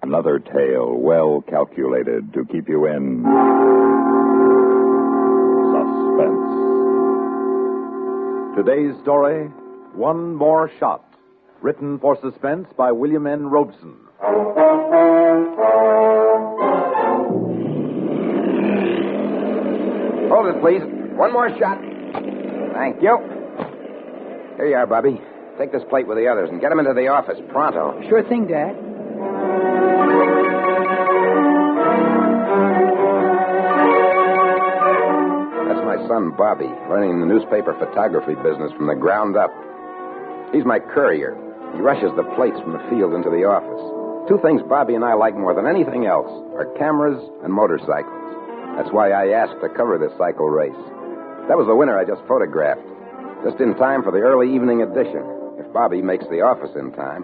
Another tale well calculated to keep you in suspense. Today's story, One More Shot, written for suspense by William N. Robeson. Hold it, please. One more shot. Thank you. Here you are, Bobby. Take this plate with the others and get them into the office pronto. Sure thing, Dad. That's my son, Bobby, learning the newspaper photography business from the ground up. He's my courier. He rushes the plates from the field into the office. Two things Bobby and I like more than anything else are cameras and motorcycles. That's why I asked to cover this cycle race. That was the winner I just photographed. Just in time for the early evening edition, if Bobby makes the office in time.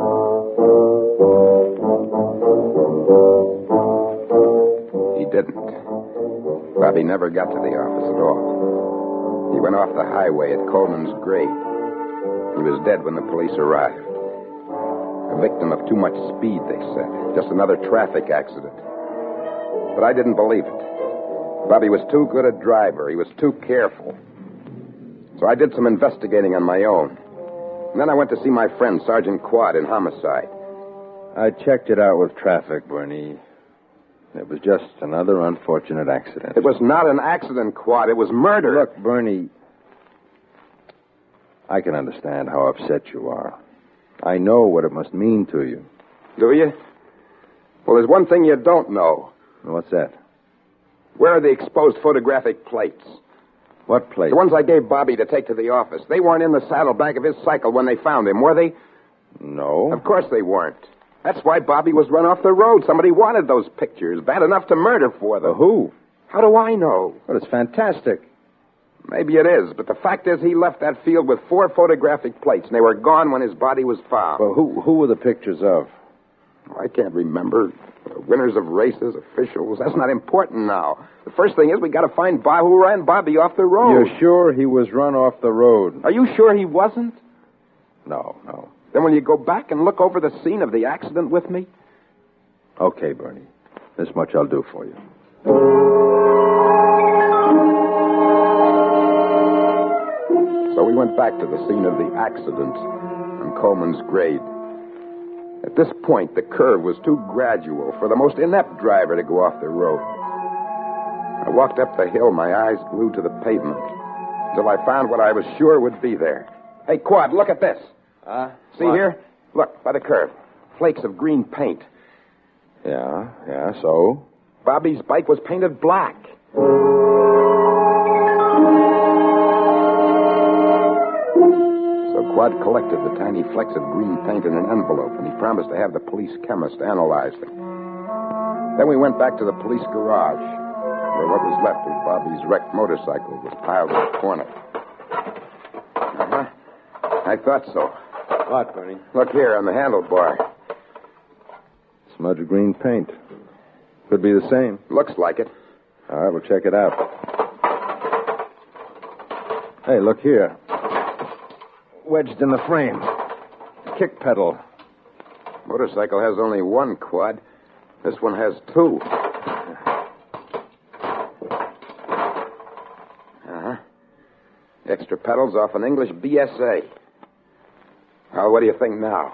He didn't. Bobby never got to the office at all. He went off the highway at Coleman's grave. He was dead when the police arrived. A victim of too much speed, they said. Just another traffic accident. But I didn't believe it. Bobby was too good a driver. He was too careful. So I did some investigating on my own. And then I went to see my friend, Sergeant Quad, in homicide. I checked it out with traffic, Bernie. It was just another unfortunate accident. It was not an accident, Quad. It was murder. Look, Bernie, I can understand how upset you are. I know what it must mean to you. Do you? Well, there's one thing you don't know. What's that? Where are the exposed photographic plates? What plate? The ones I gave Bobby to take to the office. They weren't in the saddlebag of his cycle when they found him, were they? No. Of course they weren't. That's why Bobby was run off the road. Somebody wanted those pictures. Bad enough to murder for them. Who? How do I know? Well, it's fantastic. Maybe it is, but the fact is he left that field with 4 photographic plates, and they were gone when his body was found. Well, who were the pictures of? I can't remember. Winners of races, officials. That's not important now. The first thing is we got to find Bob who ran Bobby off the road. You're sure he was run off the road? Are you sure he wasn't? No. Then will you go back and look over the scene of the accident with me? Okay, Bernie. This much I'll do for you. So we went back to the scene of the accident on Coleman's grade. At this point, the curve was too gradual for the most inept driver to go off the road. I walked up the hill, my eyes glued to the pavement, until I found what I was sure would be there. Hey, Quad, look at this. See what? here? Look, by the curve. Flakes of green paint. Yeah, so? Bobby's bike was painted black. So Quad collected the tiny flecks of green paint in an envelope, and he promised to have the police chemist analyze them. Then we went back to the police garage, where what was left of Bobby's wrecked motorcycle was piled in the corner. I thought so. What, Bernie? Look here on the handlebar. Smudge of green paint. Could be the same. Looks like it. All right, we'll check it out. Hey, look here. Wedged in the frame. Kick pedal. Motorcycle has only one, Quad. This one has 2. Extra pedals off an English BSA. Well, what do you think now?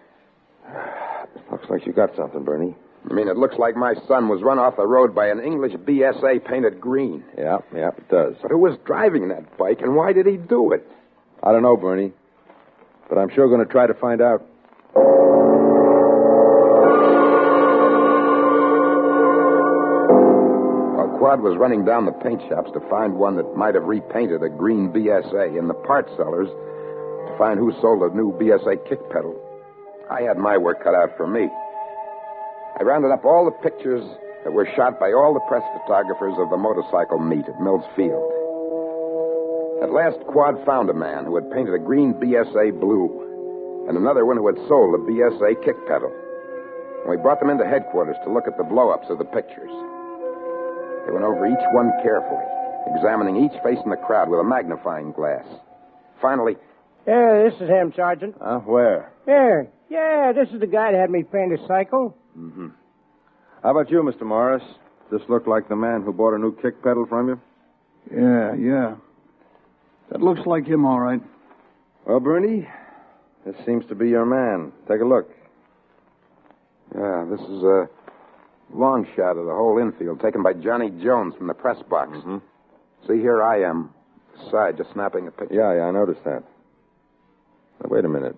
Looks like you got something, Bernie. I mean, it looks like my son was run off the road by an English BSA painted green. Yeah, it does. But who was driving that bike, and why did he do it? I don't know, Bernie. But I'm sure going to try to find out. While Quad was running down the paint shops to find one that might have repainted a green BSA, in the part sellers to find who sold a new BSA kick pedal, I had my work cut out for me. I rounded up all the pictures that were shot by all the press photographers of the motorcycle meet at Mills Field. At last, Quad found a man who had painted a green BSA blue and another one who had sold a BSA kick pedal. And we brought them into headquarters to look at the blow-ups of the pictures. They went over each one carefully, examining each face in the crowd with a magnifying glass. Finally... Yeah, this is him, Sergeant. Where? Here. Yeah, this is the guy that had me paint his cycle. Mm-hmm. How about you, Mr. Morris? This look like the man who bought a new kick pedal from you? Yeah. That looks like him, all right. Well, Bernie, this seems to be your man. Take a look. Yeah, this is a long shot of the whole infield taken by Johnny Jones from the press box. Mm-hmm. See, here I am, side, just snapping a picture. Yeah, I noticed that. Now, wait a minute.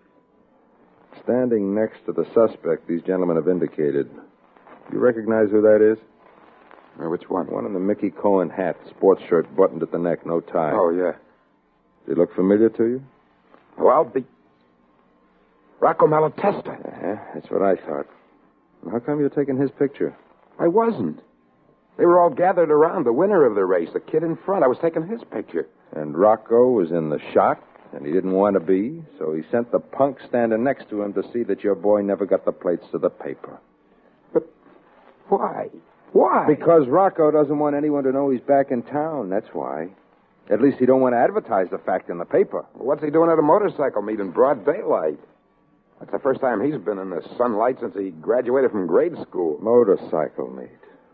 Standing next to the suspect these gentlemen have indicated. You recognize who that is? Which one? One in the Mickey Cohen hat, sports shirt buttoned at the neck, no tie. Oh, yeah. Does he look familiar to you? Oh, I'll be... Rocco Malatesta. That's what I thought. How come you're taking his picture? I wasn't. They were all gathered around the winner of the race, the kid in front. I was taking his picture. And Rocco was in the shot, and he didn't want to be, so he sent the punk standing next to him to see that your boy never got the plates to the paper. But why? Why? Because Rocco doesn't want anyone to know he's back in town, that's why. At least he don't want to advertise the fact in the paper. Well, what's he doing at a motorcycle meet in broad daylight? That's the first time he's been in the sunlight since he graduated from grade school. Motorcycle meet.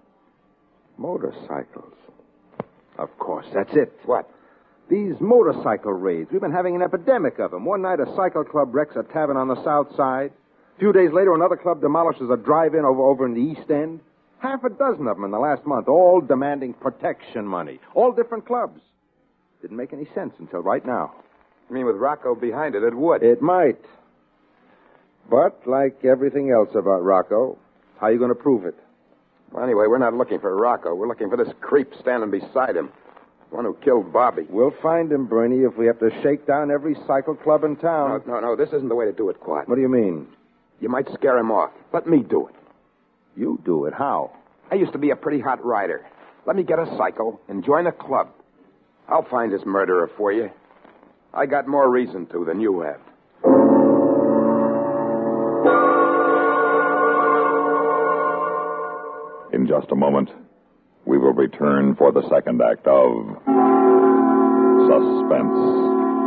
Motorcycles. Of course, that's it. What? These motorcycle raids. We've been having an epidemic of them. One night, a cycle club wrecks a tavern on the south side. A few days later, another club demolishes a drive-in over in the east end. Half a dozen of them in the last month, all demanding protection money. All different clubs. Didn't make any sense until right now. You mean with Rocco behind it, it would? It might. But, like everything else about Rocco, how are you going to prove it? Well, anyway, we're not looking for Rocco. We're looking for this creep standing beside him. The one who killed Bobby. We'll find him, Bernie, if we have to shake down every cycle club in town. No, this isn't the way to do it, Quad. What do you mean? You might scare him off. Let me do it. You do it. How? I used to be a pretty hot rider. Let me get a cycle and join a club. I'll find this murderer for you. I got more reason to than you have. In just a moment, we will return for the second act of Suspense.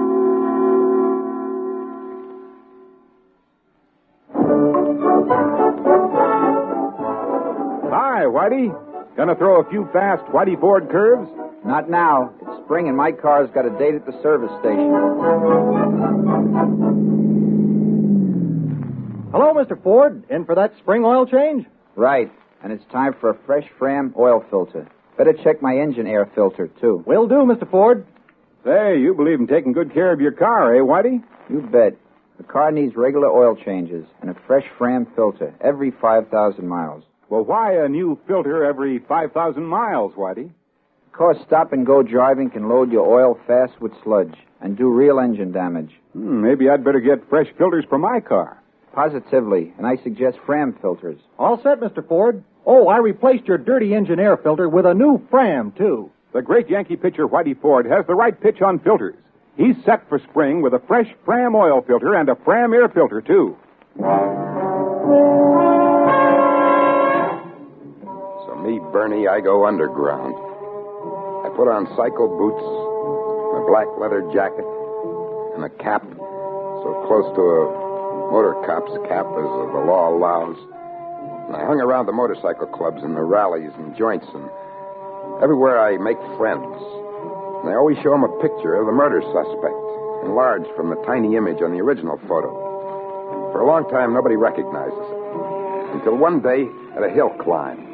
Hi, Whitey. Gonna throw a few fast Whitey Ford curves? Not now. It's spring and my car's got a date at the service station. Hello, Mr. Ford. In for that spring oil change? Right. And it's time for a fresh Fram oil filter. Better check my engine air filter, too. Will do, Mr. Ford. Say, you believe in taking good care of your car, eh, Whitey? You bet. The car needs regular oil changes and a fresh Fram filter every 5,000 miles. Well, why a new filter every 5,000 miles, Whitey? Because stop-and-go driving can load your oil fast with sludge and do real engine damage. Maybe I'd better get fresh filters for my car. Positively, and I suggest Fram filters. All set, Mr. Ford. Oh, I replaced your dirty engine air filter with a new Fram, too. The great Yankee pitcher Whitey Ford has the right pitch on filters. He's set for spring with a fresh Fram oil filter and a Fram air filter, too. So me, Bernie, I go underground. I put on cycle boots, a black leather jacket, and a cap so close to a motor cop's cap as the law allows. And I hung around the motorcycle clubs and the rallies and joints, and everywhere I make friends. And I always show them a picture of the murder suspect, enlarged from the tiny image on the original photo. For a long time, nobody recognizes it. Until one day, at a hill climb.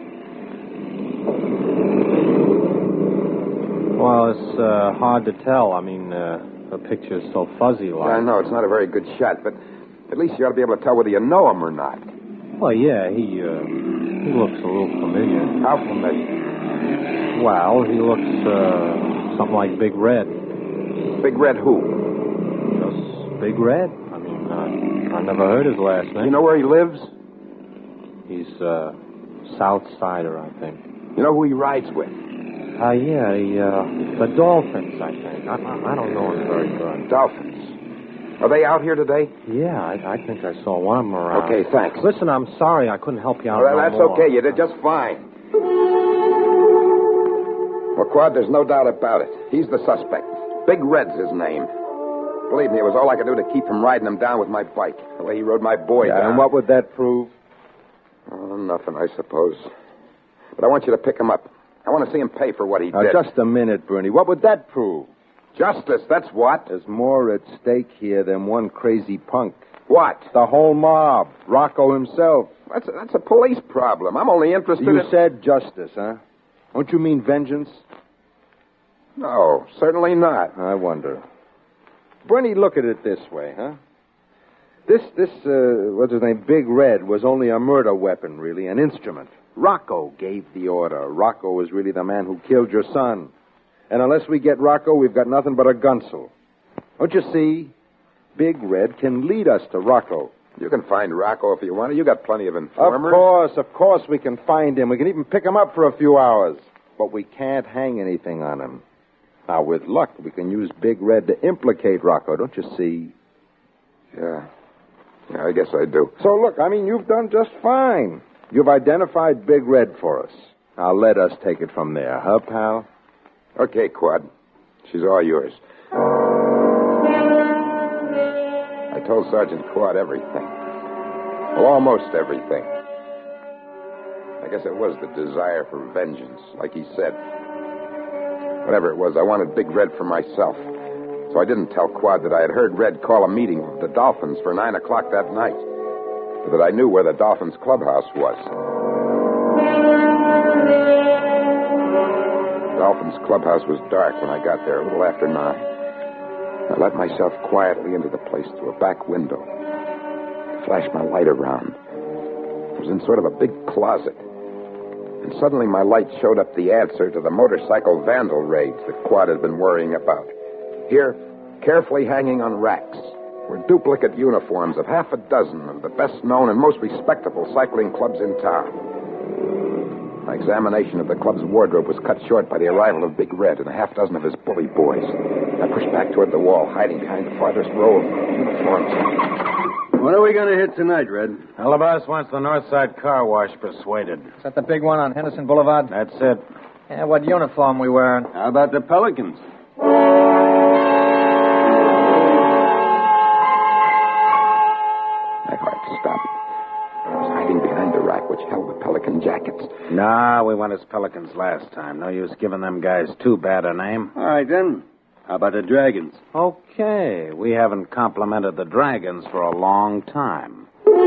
Well, it's hard to tell. I mean, the picture's so fuzzy like. I know, it's not a very good shot, but at least you ought to be able to tell whether you know him or not. Well, yeah, he looks a little familiar. How familiar? Well, he looks something like Big Red. Big Red who? Just Big Red. I mean, I never heard his last name. You know where he lives? He's South Sider, I think. You know who he rides with? Yeah, the Dolphins, I think. I don't know him very good. Dolphins. Are they out here today? Yeah, I think I saw one of them around. Okay, thanks. Listen, I'm sorry I couldn't help you out Well, no that's more. okay. You did just fine. Well, Quad, there's no doubt about it. He's the suspect. Big Red's his name. Believe me, it was all I could do to keep him riding him down with my bike. The way he rode my boy down. And what would that prove? nothing, I suppose. But I want you to pick him up. I want to see him pay for what he Now, did. just a minute, Bernie. What would that prove? Justice, that's what. There's more at stake here than one crazy punk. What? The whole mob. Rocco himself. That's a police problem. I'm only interested You in... said justice, huh? Don't you mean vengeance? No, certainly not. I wonder. Bernie, look at it this way, huh? This, what's his name, Big Red, was only a murder weapon, really, an instrument. Rocco gave the order. Rocco was really the man who killed your son. And unless we get Rocco, we've got nothing but a gunsel. Don't you see? Big Red can lead us to Rocco. You can find Rocco if you want to. You got plenty of informers. Of course we can find him. We can even pick him up for a few hours. But we can't hang anything on him. Now, with luck, we can use Big Red to implicate Rocco, don't you see? Yeah, I guess I do. So, look, you've done just fine. You've identified Big Red for us. Now, let us take it from there, huh, pal? Okay, Quad. She's all yours. I told Sergeant Quad everything. Well, almost everything. I guess it was the desire for vengeance, like he said. Whatever it was, I wanted Big Red for myself. So I didn't tell Quad that I had heard Red call a meeting of the Dolphins for 9 o'clock that night. Or that I knew where the Dolphins clubhouse was. The Dolphins clubhouse was dark when I got there, a little after 9. I let myself quietly into the place through a back window. Flashed my light around. It was in sort of a big closet. And suddenly my light showed up the answer to the motorcycle vandal raids that Quad had been worrying about. Here, carefully hanging on racks, were duplicate uniforms of half a dozen of the best-known and most respectable cycling clubs in town. My examination of the club's wardrobe was cut short by the arrival of Big Red and a half dozen of his bully boys. I pushed back toward the wall, hiding behind the farthest row of uniforms. What are we going to hit tonight, Red? Alabas wants the North Side Car Wash persuaded. Is that the big one on Henderson Boulevard? That's it. Yeah, what uniform we wearing? How about the Pelicans? My heart stopped. I was hiding behind the rack which held the Pelican jackets. Nah, we went as Pelicans last time. No use giving them guys too bad a name. All right, then. How about the Dragons? Okay. We haven't complimented the Dragons for a long time.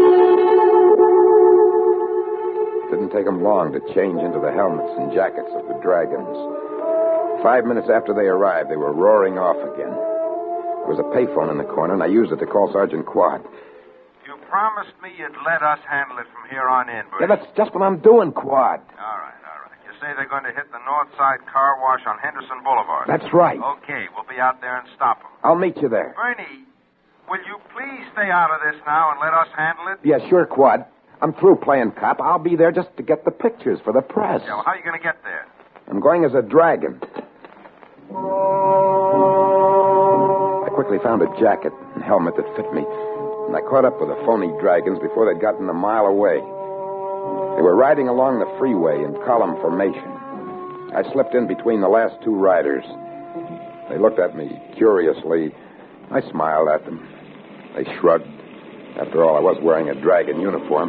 It didn't take them long to change into the helmets and jackets of the Dragons. 5 minutes after they arrived, they were roaring off again. There was a payphone in the corner, and I used it to call Sergeant Quad. You promised me you'd let us handle it from here on in, Bertie. Yeah, that's just what I'm doing, Quad. All right. You say they're going to hit the North Side Car Wash on Henderson Boulevard. That's right. Okay, we'll be out there and stop them. I'll meet you there. Bernie, will you please stay out of this now and let us handle it? Yeah, sure, Quad. I'm through playing cop. I'll be there just to get the pictures for the press. Yeah, well, how are you going to get there? I'm going as a dragon. I quickly found a jacket and helmet that fit me, and I caught up with the phony Dragons before they'd gotten a mile away. They were riding along the freeway in column formation. I slipped in between the last two riders. They looked at me curiously. I smiled at them. They shrugged. After all, I was wearing a dragon uniform.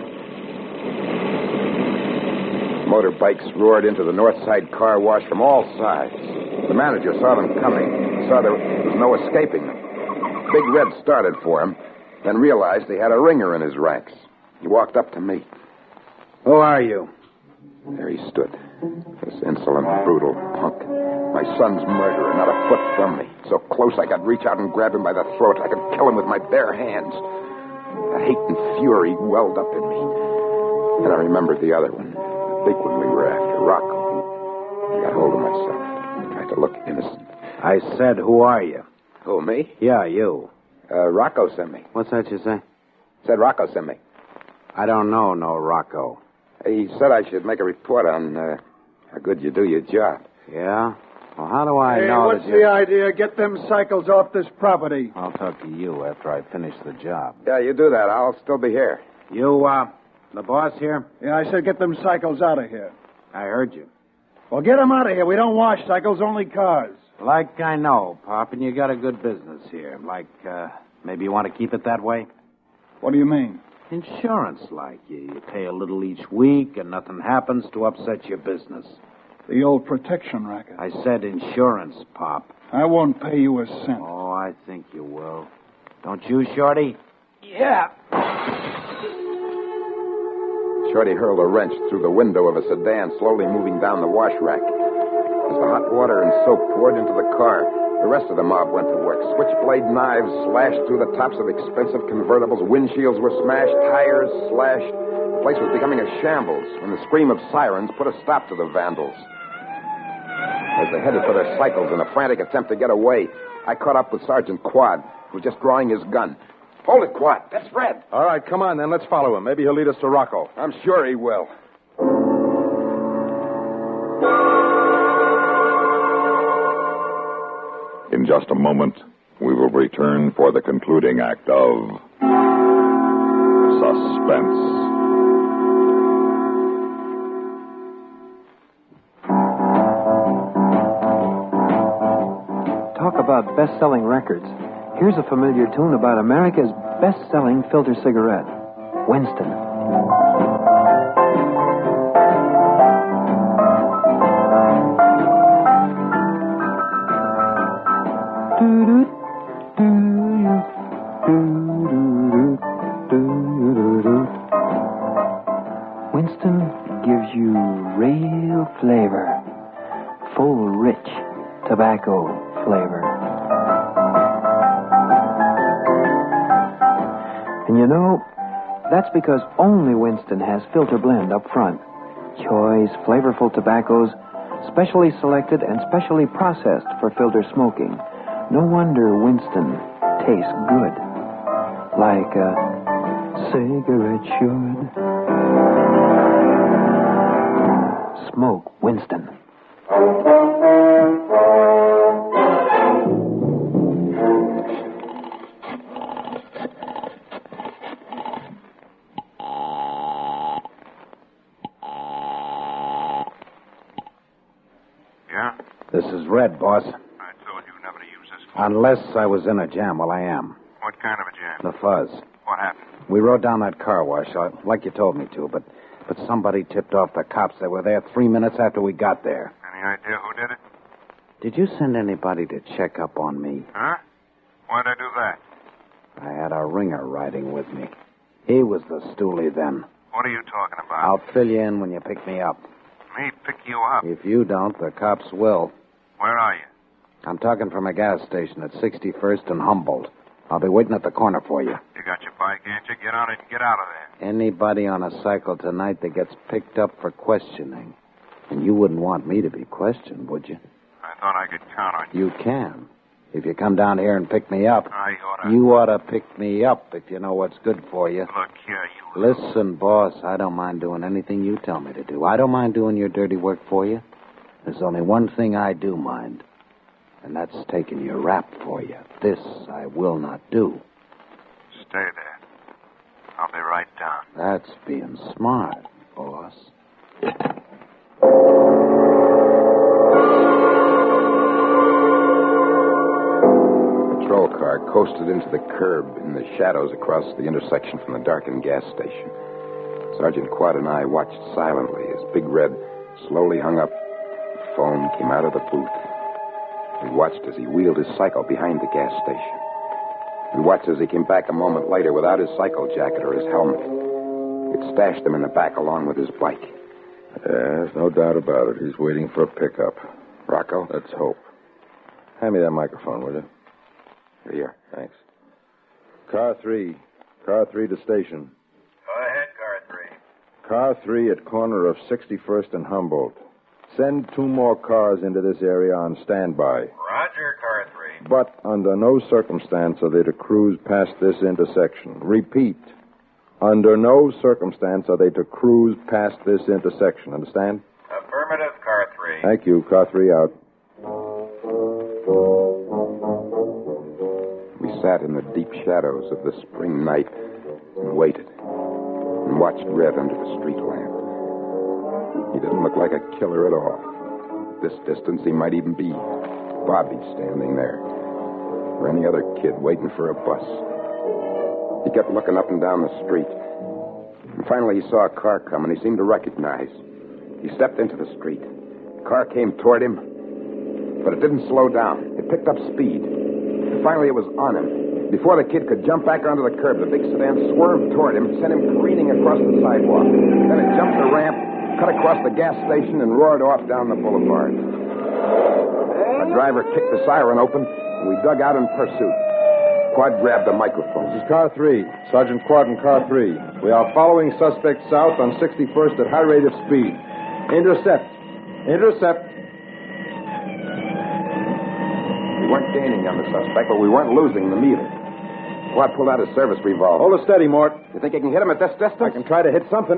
Motorbikes roared into the North Side Car Wash from all sides. The manager saw them coming. He saw there was no escaping them. Big Red started for him, then realized he had a ringer in his ranks. He walked up to me. Who are you? There he stood, this insolent, brutal punk. My son's murderer, not a foot from me. So close I could reach out and grab him by the throat. I could kill him with my bare hands. The hate and fury welled up in me. And I remembered the other one, the big one we were after, Rocco. I got hold of myself. I tried to look innocent. I said, who are you? Who, me? Yeah, you. Rocco sent me. What's that you say? Said Rocco sent me. I don't know no Rocco. He said I should make a report on how good you do your job. Yeah? Well, how do I know what's that you... the idea? Get them cycles off this property. I'll talk to you after I finish the job. Yeah, you do that. I'll still be here. You, the boss here? Yeah, I said get them cycles out of here. I heard you. Well, get them out of here. We don't wash cycles, only cars. Like I know, Pop, and you got a good business here. Like, maybe you want to keep it that way? What do you mean? Insurance, like. You pay a little each week, and nothing happens to upset your business. The old protection racket. I said insurance, Pop. I won't pay you a cent. Oh, I think you will. Don't you, Shorty? Yeah. Shorty hurled a wrench through the window of a sedan, slowly moving down the wash rack. As the hot water and soap poured into the car, the rest of the mob went to work. Switchblade knives slashed through the tops of expensive convertibles. Windshields were smashed. Tires slashed. The place was becoming a shambles when the scream of sirens put a stop to the vandals. As they headed for their cycles in a frantic attempt to get away, I caught up with Sergeant Quad, who was just drawing his gun. Hold it, Quad. That's Fred. All right, come on, then. Let's follow him. Maybe he'll lead us to Rocco. I'm sure he will. In just a moment, we will return for the concluding act of Suspense. Talk about best-selling records. Here's a familiar tune about America's best-selling filter cigarette, Winston. Winston gives you real flavor, full, rich tobacco flavor. And you know, that's because only Winston has filter blend up front. Choice, flavorful tobaccos, specially selected and specially processed for filter smoking. No wonder Winston tastes good. Like a cigarette should. Smoke Winston. Yeah? This is Red, boss. I told you never to use this. Unless I was in a jam. Well, I am. What kind of a jam? The fuzz. What happened? We rode down that car wash, like you told me to, but somebody tipped off the cops. They were there 3 minutes after we got there. Any idea who did it? Did you send anybody to check up on me? Huh? Why'd I do that? I had a ringer riding with me. He was the stoolie then. What are you talking about? I'll fill you in when you pick me up. Me pick you up? If you don't, the cops will. Where are you? I'm talking from a gas station at 61st and Humboldt. I'll be waiting at the corner for you. You got your bike, ain't you? Get on it and get out of there. Anybody on a cycle tonight that gets picked up for questioning. And you wouldn't want me to be questioned, would you? I thought I could count on you. You can. If you come down here and pick me up. I oughta... You ought to pick me up if you know what's good for you. Look here, you... Listen, boss, I don't mind doing anything you tell me to do. I don't mind doing your dirty work for you. There's only one thing I do mind, and that's taking your rap for you. This I will not do. Stay there. I'll be right down. That's being smart, boss. Patrol car coasted into the curb in the shadows across the intersection from the darkened gas station. Sergeant Quad and I watched silently as Big Red slowly hung up. The foam came out of the booth. We watched as he wheeled his cycle behind the gas station. We watched as he came back a moment later without his cycle jacket or his helmet. It stashed him in the back along with his bike. There's no doubt about it. He's waiting for a pickup. Rocco? Let's hope. Hand me that microphone, will you? Here you are. Thanks. Car 3. Car 3 to station. Go ahead, Car 3. Car 3 at corner of 61st and Humboldt. Send 2 more cars into this area on standby. Roger, Car 3. But under no circumstance are they to cruise past this intersection. Repeat. Under no circumstance are they to cruise past this intersection. Understand? Affirmative, Car 3. Thank you. Car 3 out. We sat in the deep shadows of the spring night and waited and watched Red under the street lamp. He didn't look like a killer at all. At this distance, he might even be Bobby standing there, or any other kid waiting for a bus. He kept looking up and down the street. And finally, he saw a car coming he seemed to recognize. He stepped into the street. The car came toward him, but it didn't slow down. It picked up speed. And finally, it was on him. Before the kid could jump back onto the curb, the big sedan swerved toward him, sent him careening across the sidewalk. Then it jumped the ramp, cut across the gas station, and roared off down the boulevard. The driver kicked the siren open, and we dug out in pursuit. Quad grabbed the microphone. This is Car 3. Sergeant Quad in Car 3. We are following suspect south on 61st at high rate of speed. Intercept. Intercept. We weren't gaining on the suspect, but we weren't losing them either. Quad pulled out his service revolver. Hold it steady, Mort. You think you can hit him at this distance? I can try to hit something.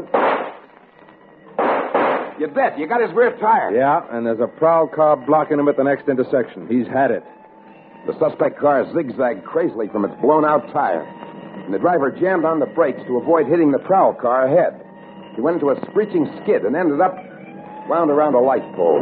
You bet. You got his rear tire. Yeah, and there's a prowl car blocking him at the next intersection. He's had it. The suspect car zigzagged crazily from its blown-out tire, and the driver jammed on the brakes to avoid hitting the prowl car ahead. He went into a screeching skid and ended up wound around a light pole.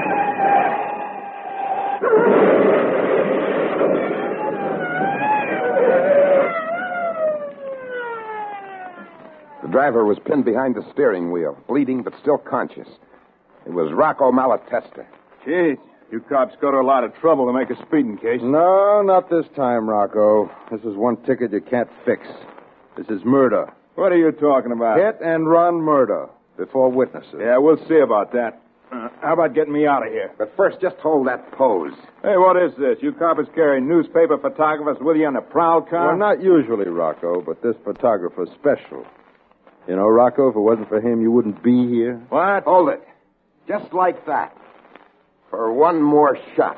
The driver was pinned behind the steering wheel, bleeding but still conscious. It was Rocco Malatesta. Jeez, you cops go to a lot of trouble to make a speeding case. No, not this time, Rocco. This is one ticket you can't fix. This is murder. What are you talking about? Hit and run murder before witnesses. Yeah, we'll see about that. How about getting me out of here? But first, just hold that pose. Hey, what is this? You coppers carry newspaper photographers with you on a prowl car? Well, not usually, Rocco, but this photographer's special. You know, Rocco, if it wasn't for him, you wouldn't be here. What? Hold it. Just like that. For one more shot.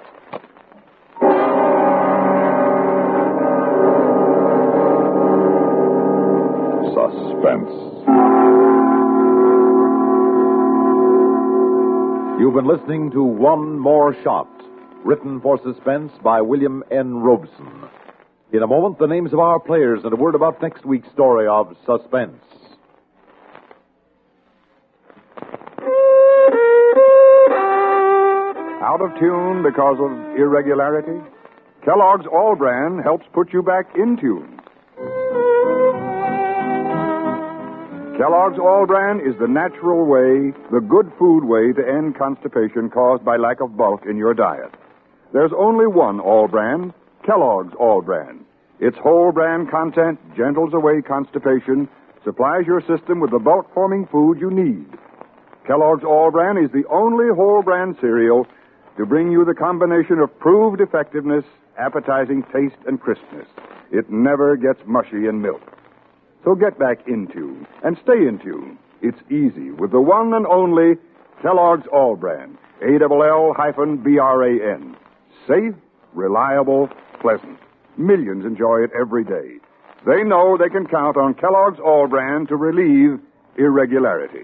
Suspense. You've been listening to One More Shot, written for Suspense by William N. Robeson. In a moment, the names of our players and a word about next week's story of Suspense. Out of tune because of irregularity? Kellogg's All-Bran helps put you back in tune. Kellogg's All-Bran is the natural way, the good food way to end constipation caused by lack of bulk in your diet. There's only one All-Bran, Kellogg's All-Bran. Its whole bran content gentles away constipation, supplies your system with the bulk-forming food you need. Kellogg's All-Bran is the only whole bran cereal to bring you the combination of proved effectiveness, appetizing taste, and crispness. It never gets mushy in milk. So get back in tune and stay in tune. It's easy with the one and only Kellogg's All-Bran, ALL-BRAN. Safe, reliable, pleasant. Millions enjoy it every day. They know they can count on Kellogg's All-Bran to relieve irregularity.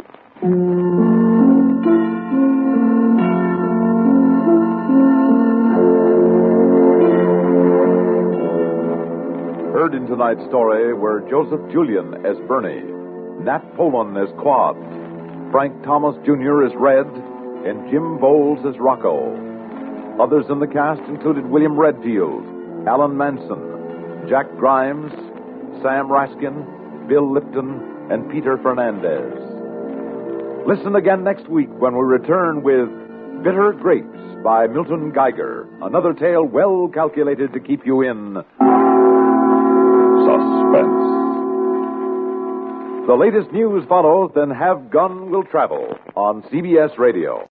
Heard in tonight's story were Joseph Julian as Bernie, Nat Polan as Quad, Frank Thomas Jr. as Red, and Jim Bowles as Rocco. Others in the cast included William Redfield, Alan Manson, Jack Grimes, Sam Raskin, Bill Lipton, and Peter Fernandez. Listen again next week when we return with Bitter Grapes by Milton Geiger, another tale well calculated to keep you in suspense. The latest news follows, then Have Gun Will Travel on CBS Radio.